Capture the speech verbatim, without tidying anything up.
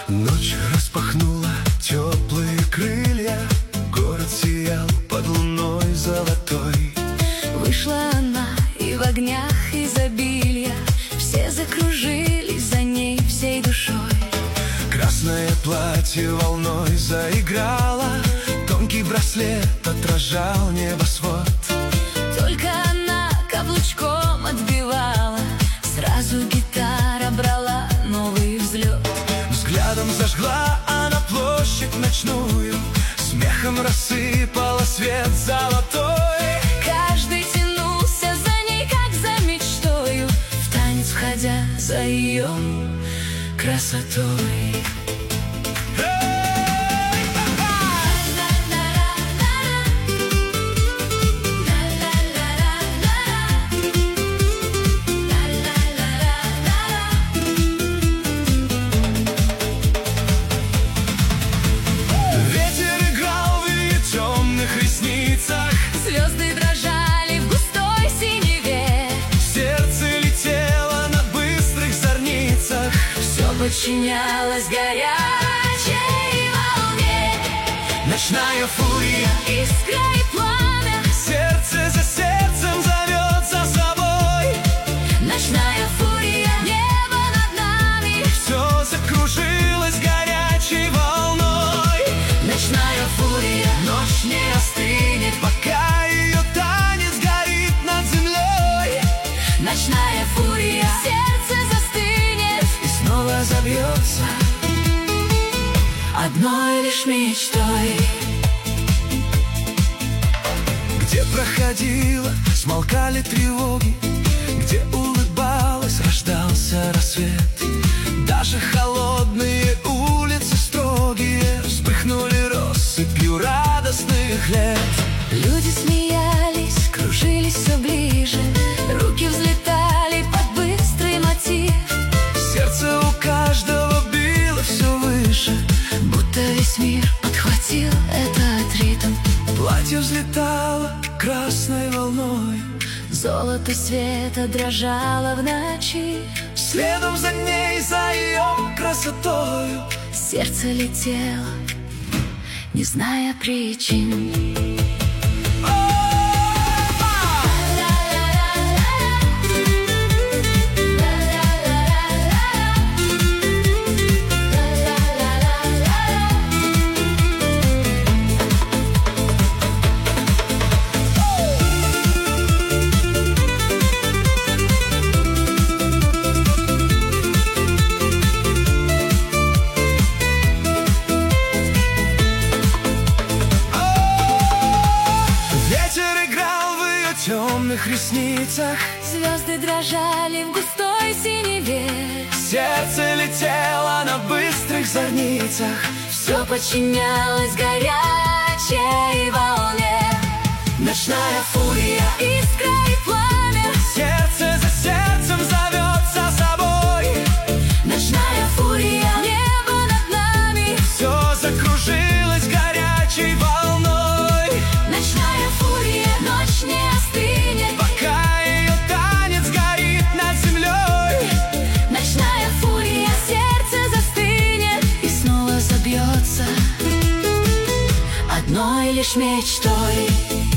Ночь распахнула теплые крылья, город сиял под луной золотой. Вышла она и в огнях изобилия, все закружились за ней всей душой. Красное платье волной заиграло, тонкий браслет отражал небосвод. Только она каблучком отбивала, сразу гитара брала новый взлет. Взглядом зажгла она площадь ночную, смехом рассыпала свет золотой. Каждый тянулся за ней, как за мечтою, в танец входя за ее красотой. Звезды дрожали в густой синеве, сердце летело на быстрых зорницах, все подчинялось горячей волне. Ночная фурия, искра и пламя, сердце за сердцем зовет за собой. Ночная фурия, небо над нами, все закружилось горячей волной. Ночная фурия, ночь не остынет, пока ее танец горит над землей. Ночная фурия, сердце застынет и снова забьется одной лишь мечтой. Где проходила, смолкали тревоги, где улыбалась, рождался рассвет. Даже холодные улицы строгие вспыхнули россыпью радостных лет. Люди смеялись, кружились все ближе, руки взлетали под быстрый мотив. Сердце у каждого било все выше, будто весь мир подхватил этот ритм. Платье взлетало красной волной, золото света дрожало в ночи. Следом за ней, за ее красотою, сердце летело, не зная причин. В темных ресницах звезды дрожали в густой синеве, сердце летело на быстрых зорницах, все подчинялось горячей волне. Ночная фурия, искра и пламя, сердце за сердцем зовет за собой. Ночная фурия, небо над нами, все закружилось горячей волной. Ночная фурия, ночь не остынет, пока ее танец горит над землей. Ночная фурия, сердце застынет и снова забьется одной лишь мечтой.